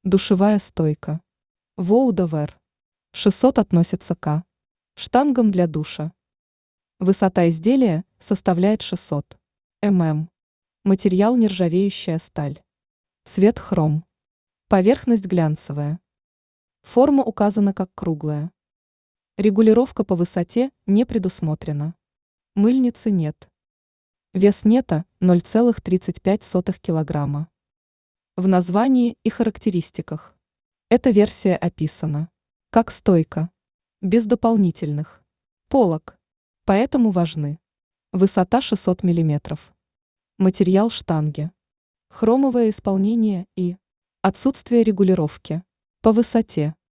Душевая стойка. Воудовер. 600 относится к штангам для душа. Высота изделия составляет 600 мм. Материал нержавеющая сталь. Цвет хром. Поверхность глянцевая. Форма указана как круглая. Регулировка по высоте не предусмотрена. Мыльницы нет. Вес нета 0,35 кг. В названии и характеристиках. Эта версия описана как стойка, без дополнительных полок, поэтому важны. Высота 600 мм. Материал штанги. Хромовое исполнение и отсутствие регулировки по высоте.